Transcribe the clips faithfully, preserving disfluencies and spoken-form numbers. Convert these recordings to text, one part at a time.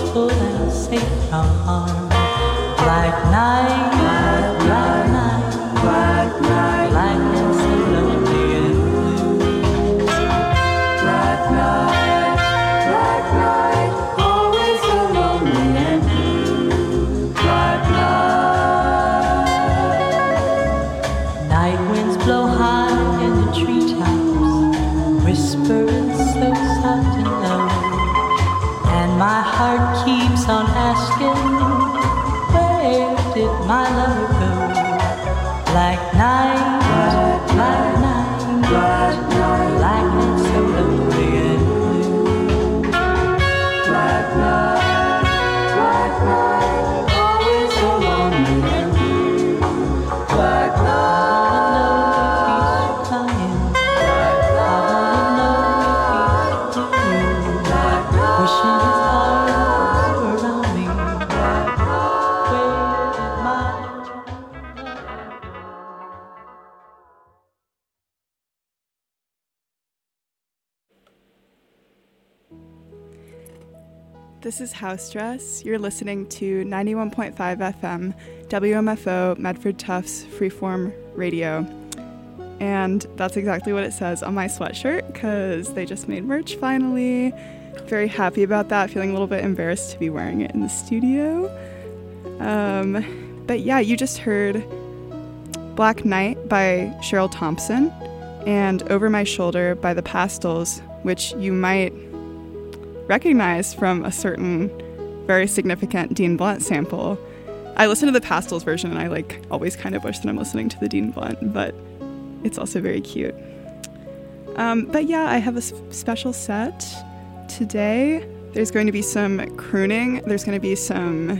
peaceful and safe from harm. Black night, black, black night, black night, black and so lonely and blue. Black night, black night, always so lonely and blue. Black night. Night winds blow high in the treetops, whispering so soft and low, and my heart keeps on asking, where did my lover go? Black night, black night, black night, black and so lonely and blue. Black night, black night, always so lonely and blue. Black night, I wanna know if he's crying. Black night, I wanna know if he's blue. Wishing his arms around me. This is House Dress. You're listening to ninety-one point five F M, W M F O, Medford Tufts Freeform Radio. And that's exactly what it says on my sweatshirt, because they just made merch finally. Very happy about that, feeling a little bit embarrassed to be wearing it in the studio. Um, but yeah, you just heard Black Night by Cheryl Thompson and Over My Shoulder by The Pastels, which you might recognize from a certain very significant Dean Blunt sample. I listen to the Pastels version and I like always kind of wish that I'm listening to the Dean Blunt, but it's also very cute. Um, but yeah, I have a s- special set today. There's going to be some crooning. There's going to be some,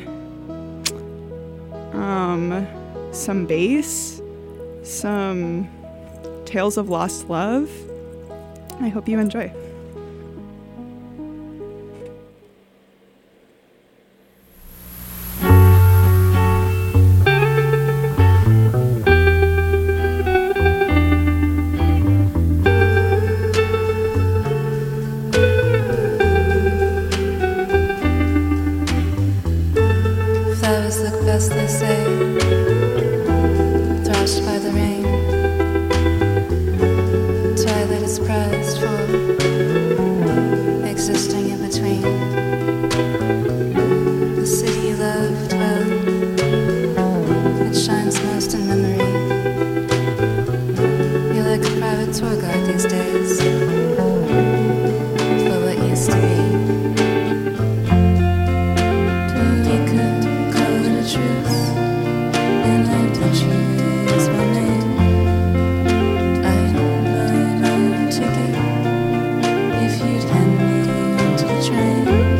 um, some bass, some Tales of Lost Love. I hope you enjoy. They say, thrashed by the rain, twilight is prized for existing in between. The city you loved, well, it shines most in memory. You're like a private tour guide these days for what used to be. Truth, and I did choose my name. I'd buy my own ticket if you'd hand me onto the train.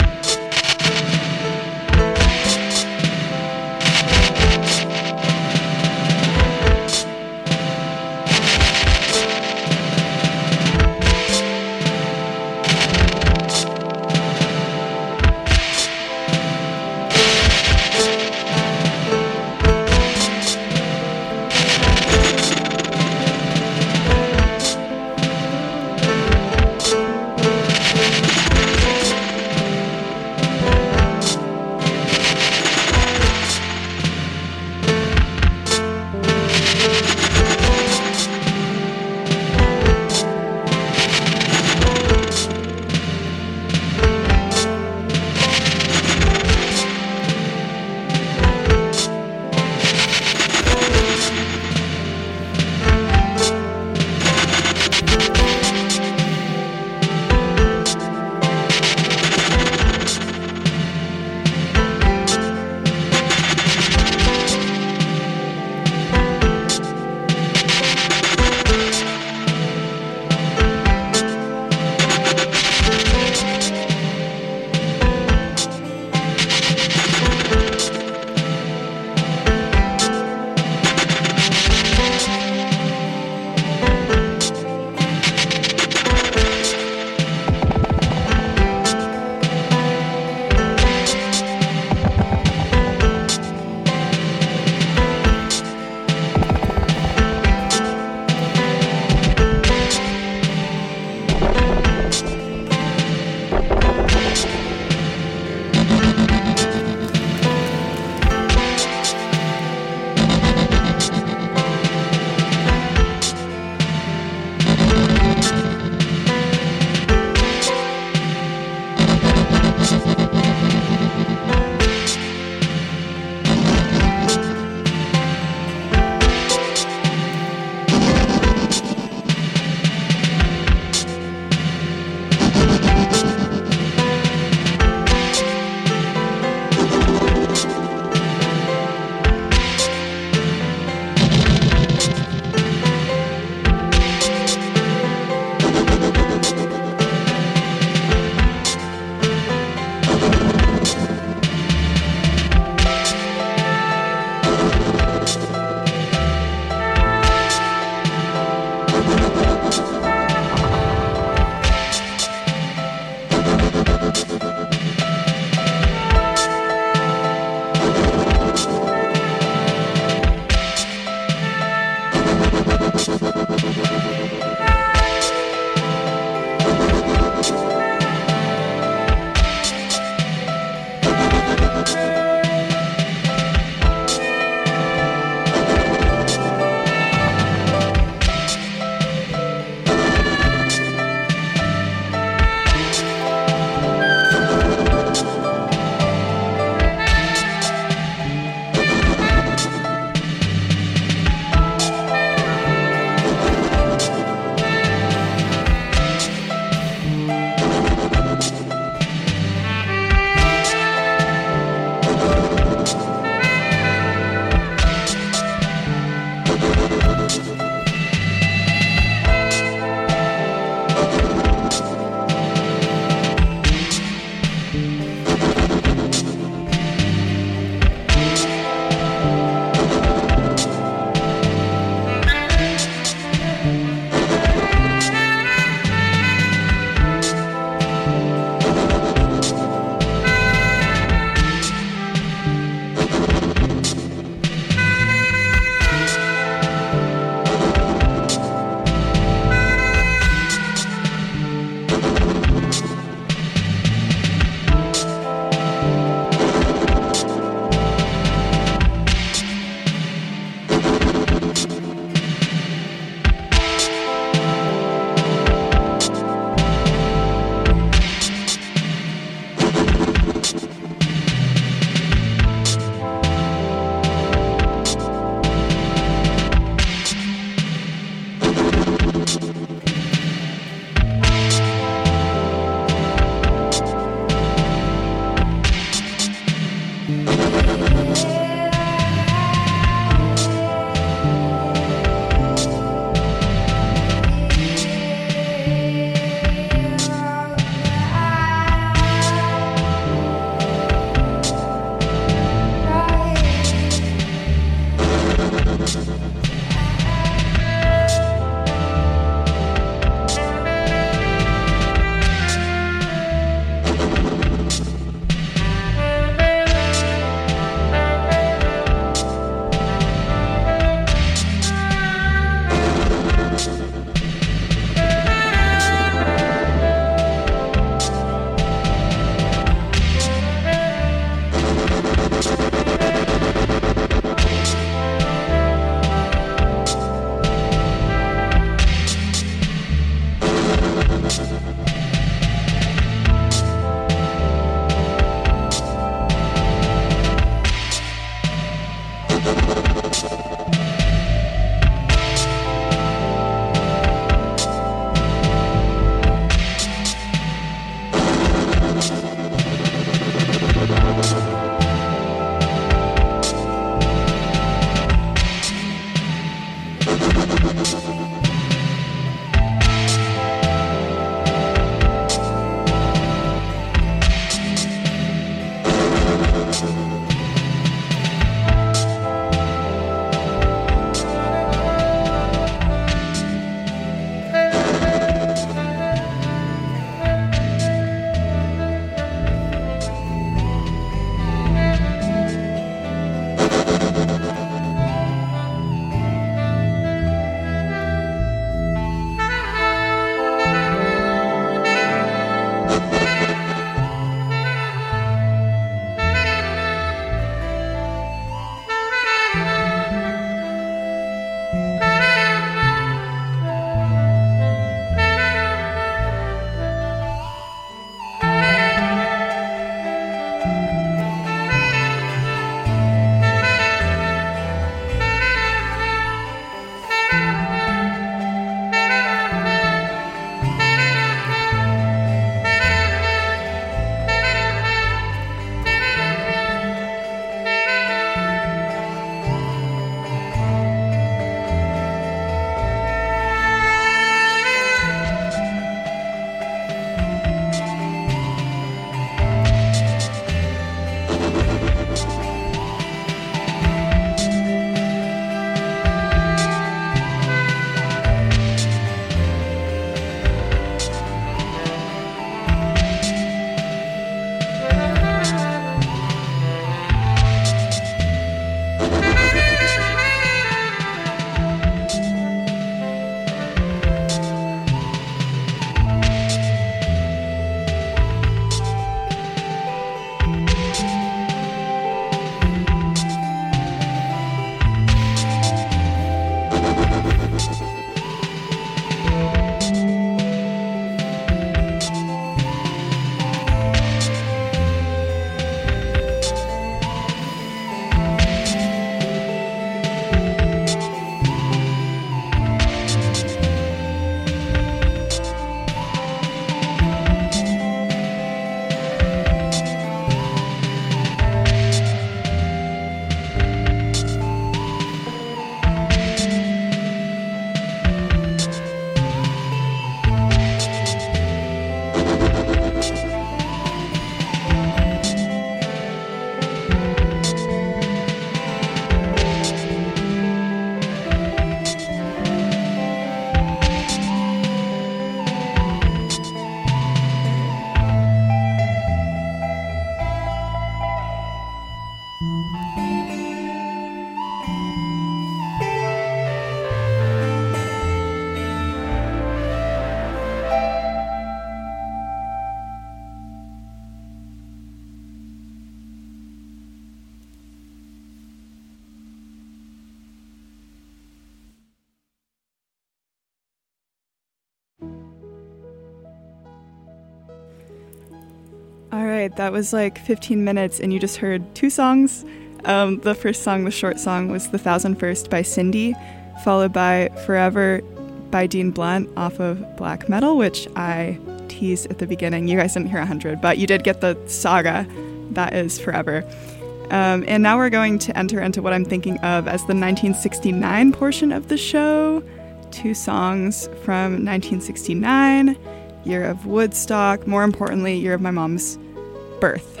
All right, that was like fifteen minutes, and you just heard two songs. Um, the first song, the short song, was The Thousand First by Cindy, followed by Forever by Dean Blunt off of Black Metal, which I teased at the beginning. You guys didn't hear one hundred, but you did get the saga. That is Forever. Um, and now we're going to enter into what I'm thinking of as the nineteen sixty-nine portion of the show. Two songs from nineteen sixty-nine, year of Woodstock, more importantly, year of my mom's birth,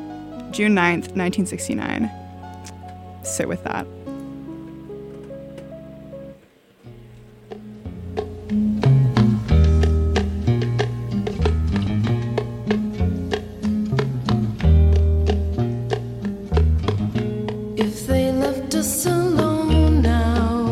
June ninth, nineteen sixty-nine. Sit with that. If they left us alone now,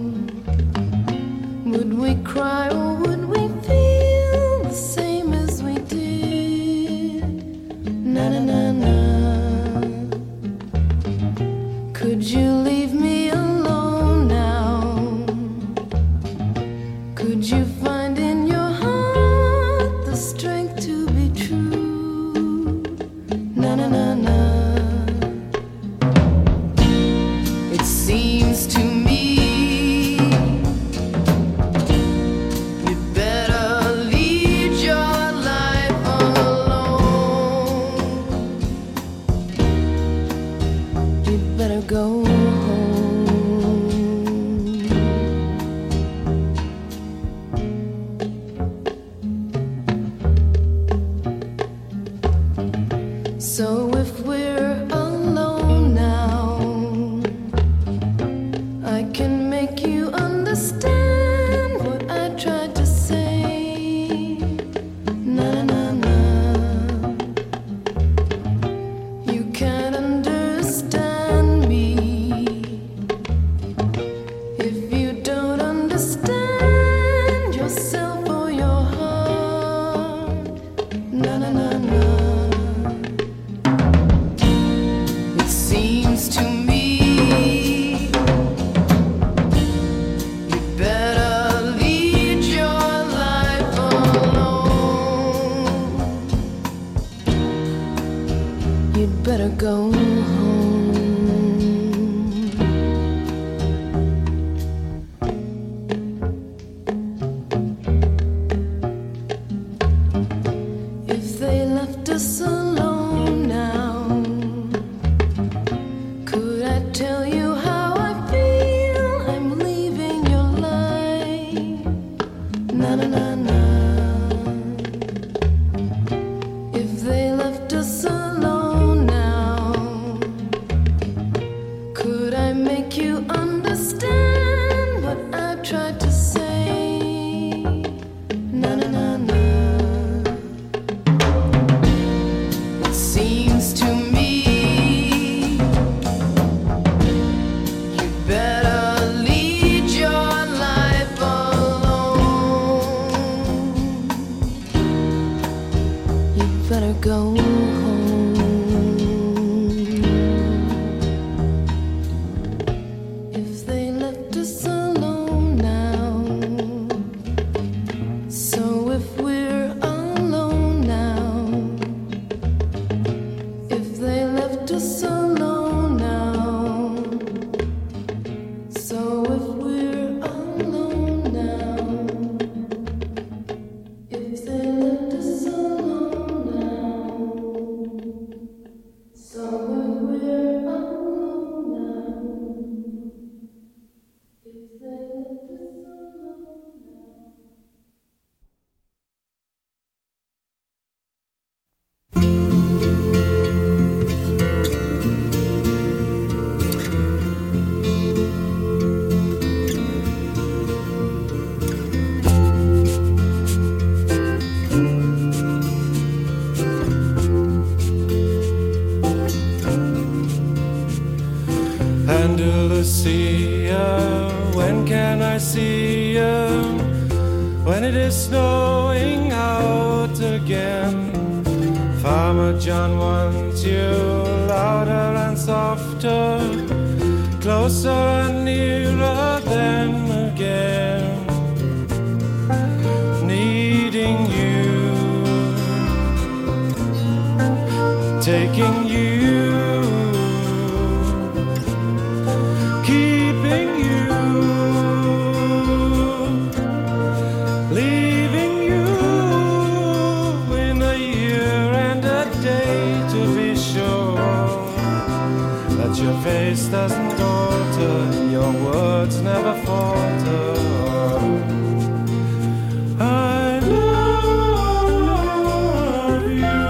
would we cry or would we feel the same as we did? Na na na na. Could you leave So if we're alone now, I can make you understand what I tried to say. Na na na. You can't understand me if you don't understand yourself or your heart. Na na na na. It seems to me you'd better lead your life alone. You'd better go home. If they left us alone now, could I tell you how I feel? I'm leaving your life. Na na na na. If they left us alone now, could I make you understand what I've tried to say? Na na na na. It seems to me you'd better lead your life alone. You'd better go home. If they left us alone now, so if we're alone now, if they left us alone now, so if we're alone now, if they left us alone now, so if we're alone now, if they left us alone now. Andalusia, when can I see you? When it is snowing out again. Farmer John wants you louder and softer, closer and nearer than again. Needing you, taking you, keeping you, leaving you in a year and a day, to be sure that your face doesn't alter, your words never falter. I love you.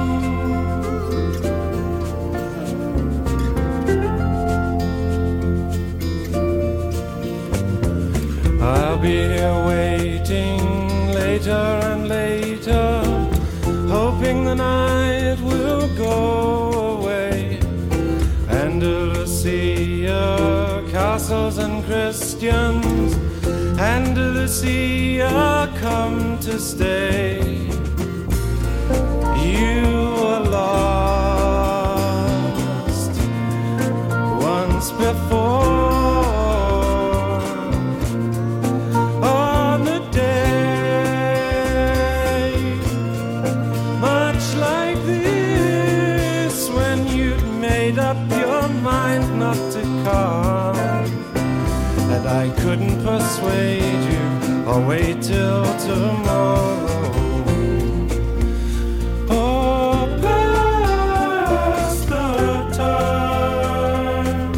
I'll be here waiting later and later, hoping the night will go away. Andalusia, castles and Christians, Andalusia, come to stay. You were lost once before. On the day, much like this, when you'd made up your mind not to come, and I couldn't persuade you or wait till tomorrow. Oh, past the time.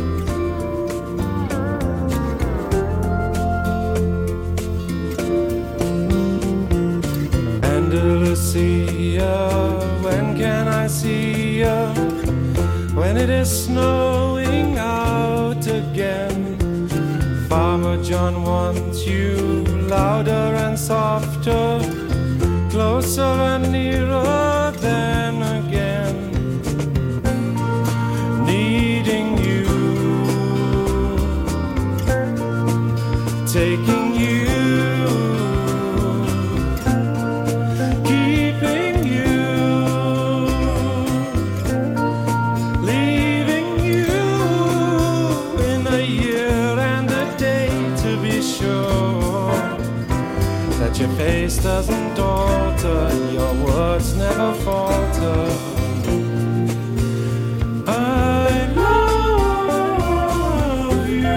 Andalusia, when can I see hear when it is snowing out again. Farmer John wants you louder and softer, closer and nearer than again. Needing you, taking you, keeping you, leaving you in a year and a day to be sure that your face doesn't alter, your words never falter. I love you.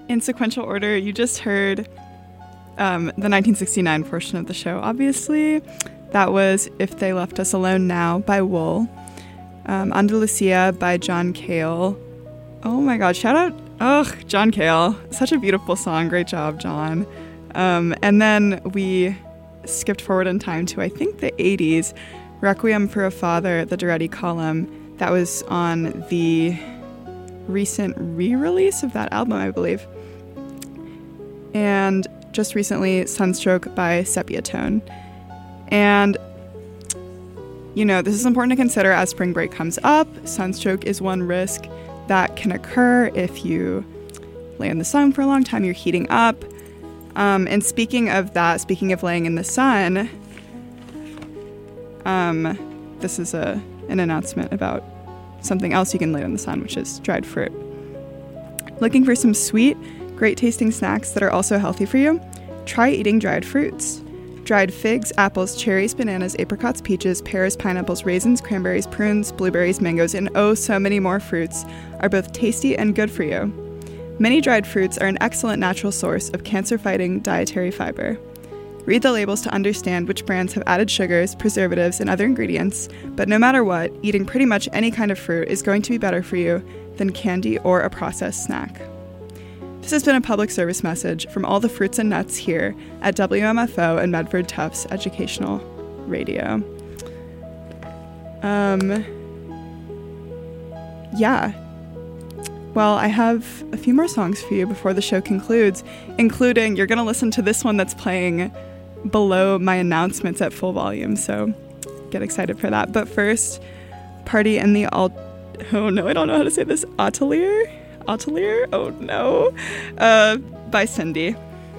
in sequential order, you just heard um, the nineteen sixty-nine portion of the show, obviously. That was If They Left Us Alone Now by Wool. Um, Andalusia by John Cale. Oh my god, shout out, ugh, John Cale. Such a beautiful song. Great job, John. Um, and then we skipped forward in time to, I think, the eighties. Requiem for a Father, the Duretti column. That was on the recent re-release of that album, I believe. And just recently, Sunstroke by Sepia Tone. And, you know, this is important to consider as spring break comes up. Sunstroke is one risk that can occur if you lay in the sun for a long time, you're heating up. Um, and speaking of that, speaking of laying in the sun, um, this is a an announcement about something else you can lay in the sun, which is dried fruit. Looking for some sweet, great tasting snacks that are also healthy for you? Try eating dried fruits. Dried figs, apples, cherries, bananas, apricots, peaches, pears, pineapples, raisins, cranberries, prunes, blueberries, mangoes, and oh so many more fruits are both tasty and good for you. Many dried fruits are an excellent natural source of cancer-fighting dietary fiber. Read the labels to understand which brands have added sugars, preservatives, and other ingredients, but no matter what, eating pretty much any kind of fruit is going to be better for you than candy or a processed snack. This has been a public service message from all the fruits and nuts here at W M F O and Medford Tufts Educational Radio. Um, yeah. Well, I have a few more songs for you before the show concludes, including, you're going to listen to this one that's playing below my announcements at full volume, so get excited for that. But first, Party in the Alt... Oh no, I don't know how to say this. Atelier? Atelier? Oh no. Uh, by Cindy.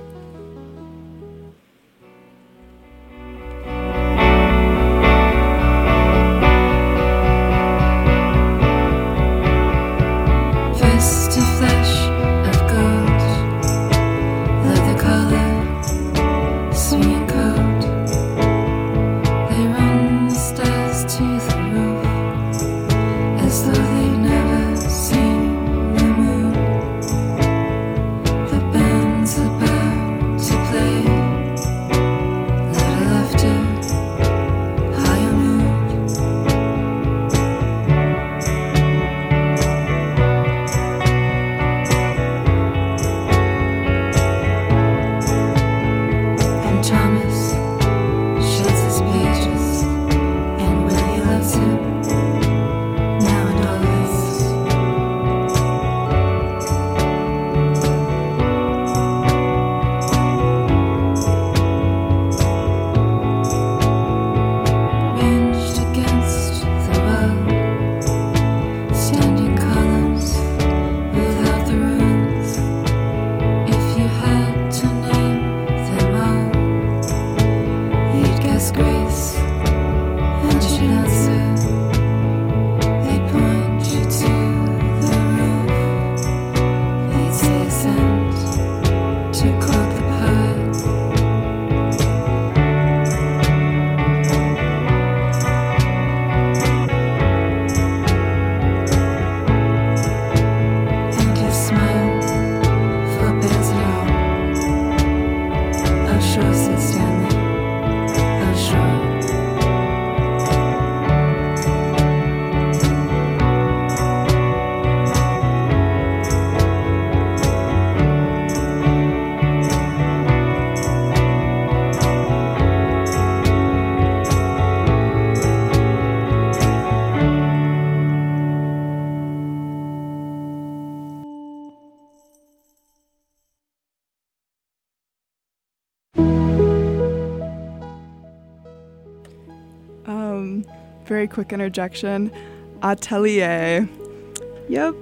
Very quick interjection. Atelier. Yep.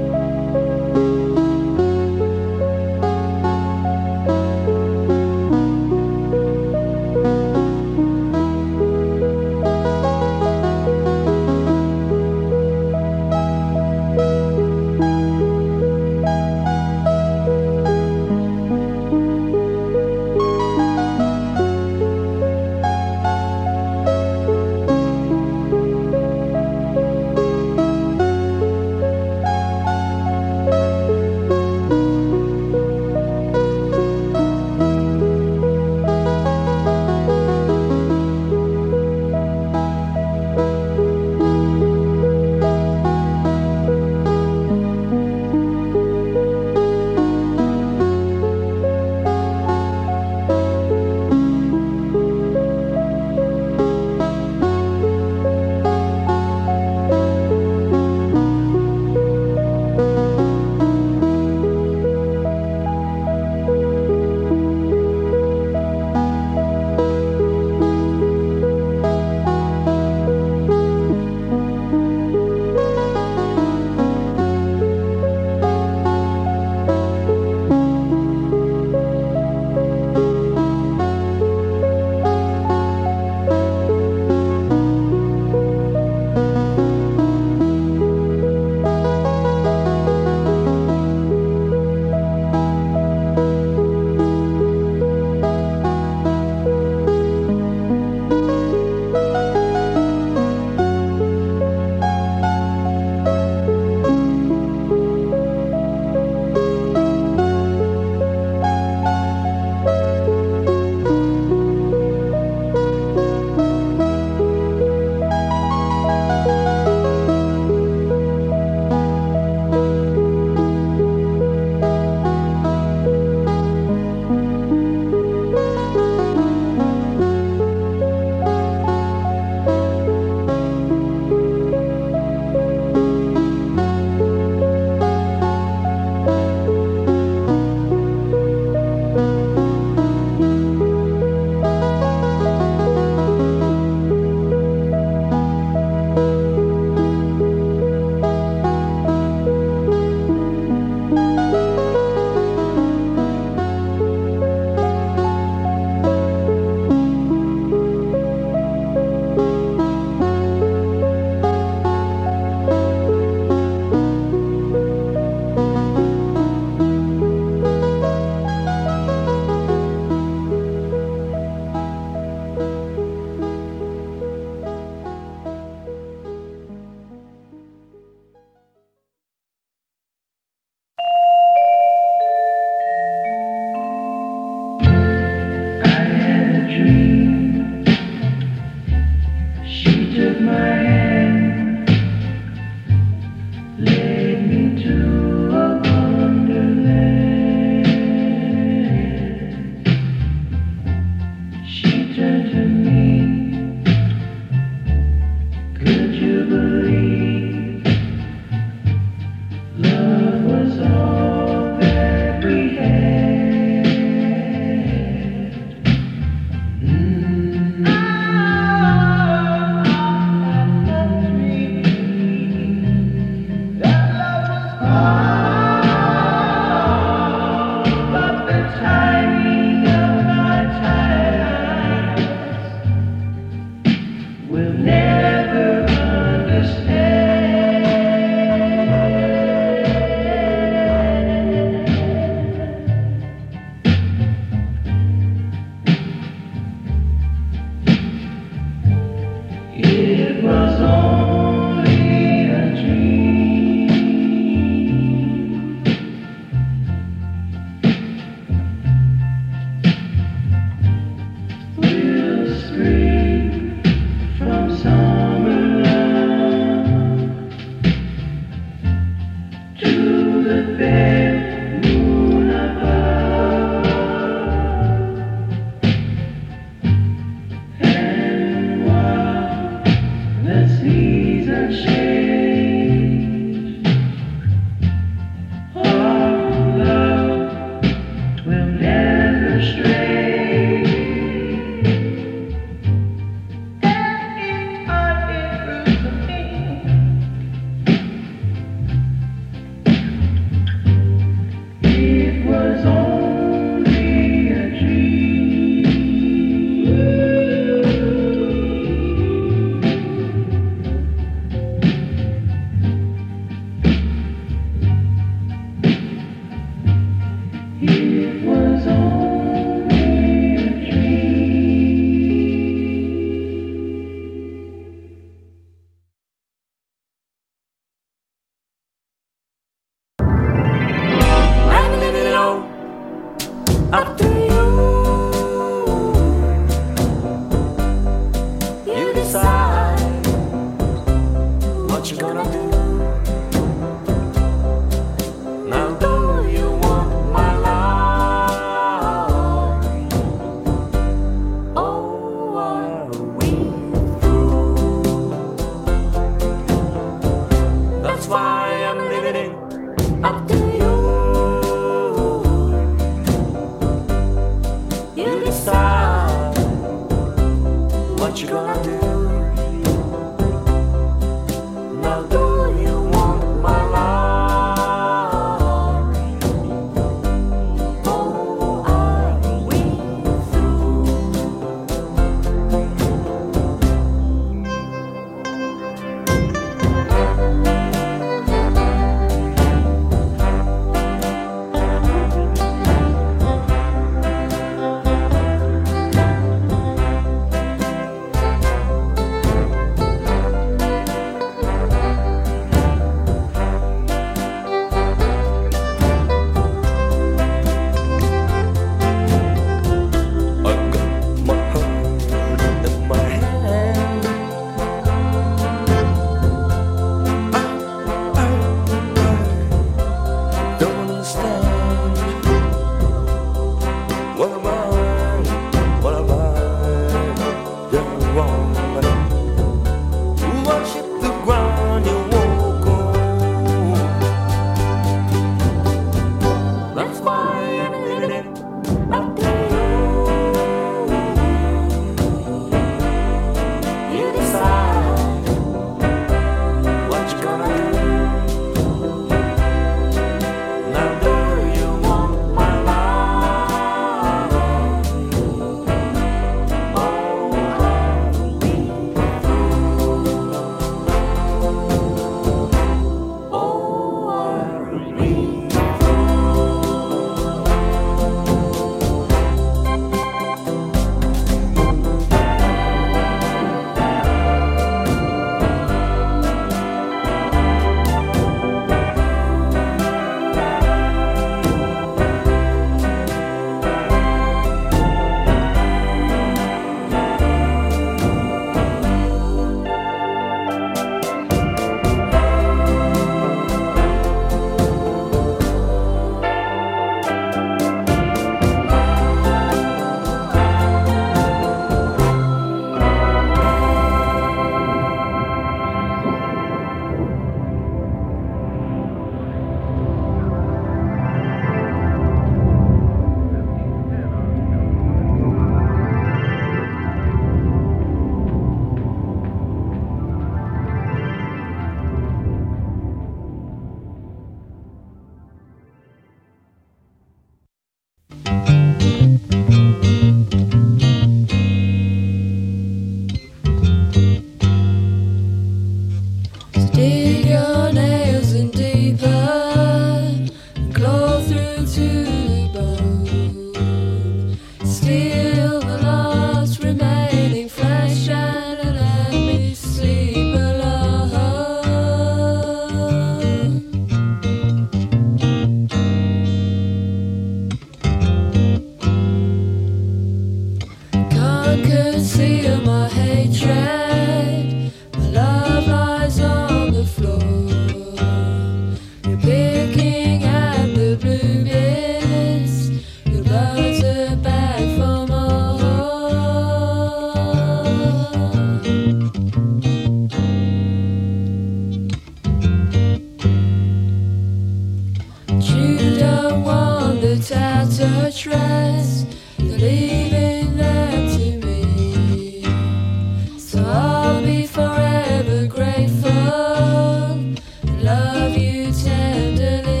stress, you're leaving that to me. So I'll be forever grateful and love you tenderly.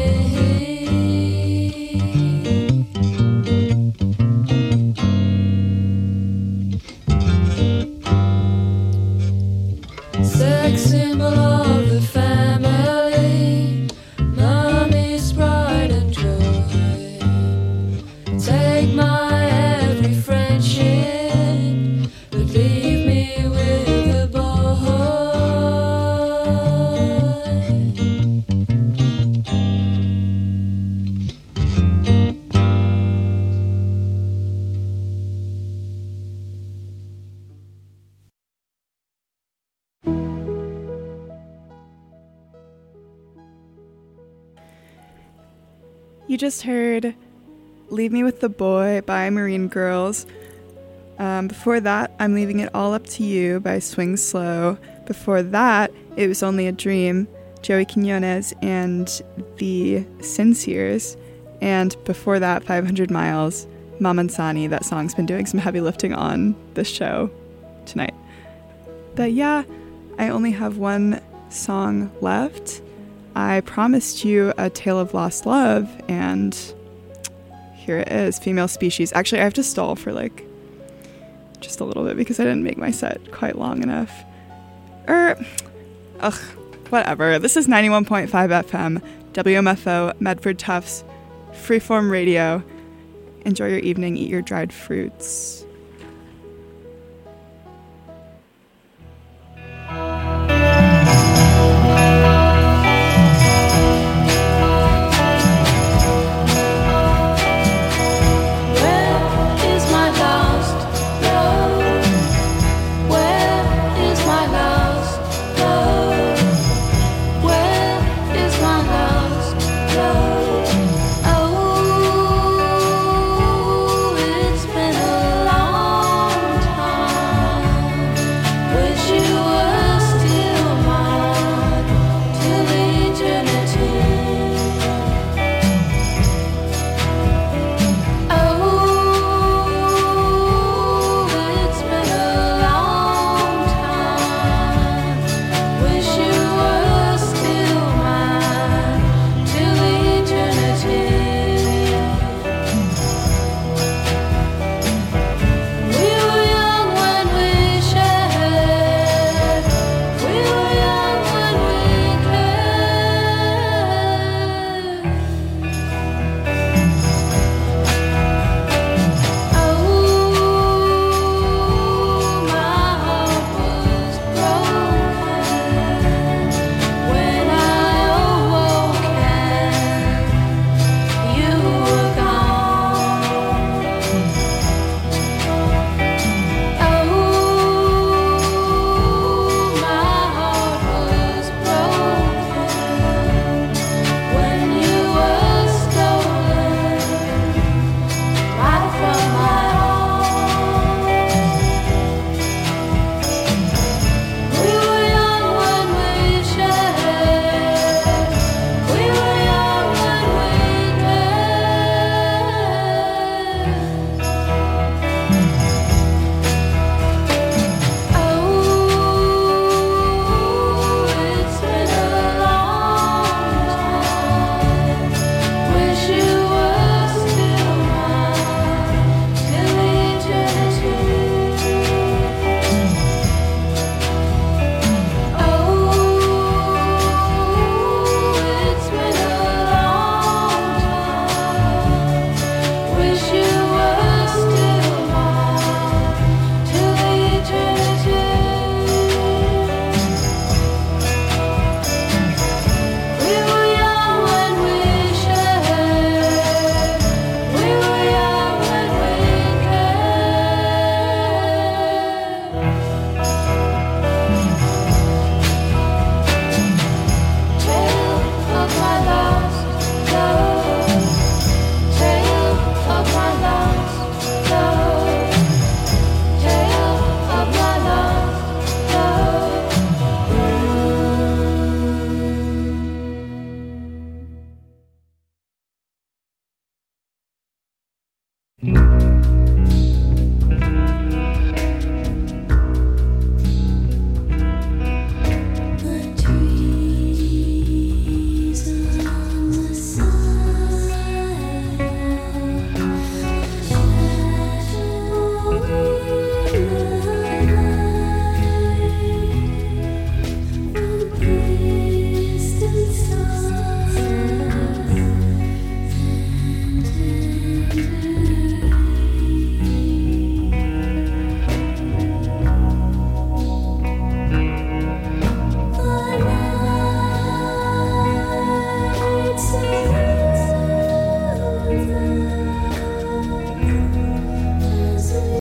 Sex symbol of the family, mommy's pride and joy. Take my every friendship, but leave me with a boy. You just heard Leave Me With the Boy by Marine Girls. Um, before that, I'm Leaving It All Up to You by Swing Slow. Before that, It Was Only a Dream, Joey Quinones and the Sinceres. And before that, five hundred miles, Mamansani. That song's been doing some heavy lifting on this show tonight. But yeah, I only have one song left. I promised you a Tale of Lost Love, and here it is, Female Species. Actually, I have to stall for like just a little bit because I didn't make my set quite long enough. Er, ugh, whatever. This is ninety-one point five F M, W M F O, Medford Tufts, Freeform Radio. Enjoy your evening, eat your dried fruits.